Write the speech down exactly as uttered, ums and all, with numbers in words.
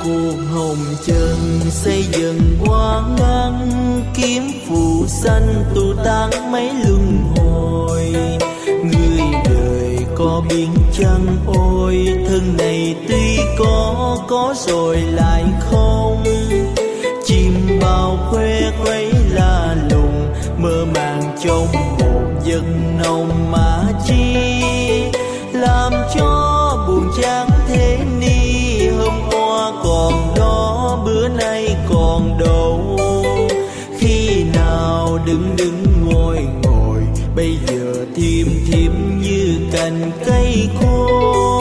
cuộc hồng trần xây dần quán ngăn, kiếm phù sanh tu tan mấy luân hồi. Người đời có biết chăng ôi, thân này tuy có có rồi lại không. Chim bao khoe khuấy la lùng, mơ màng trong một giấc nồng mà chi. Làm cho buồn chán thế ni, hôm qua còn đó bữa nay còn đâu. Khi nào đứng đứng ngồi ngồi, bây giờ thiêm thiêm như cành cây khô.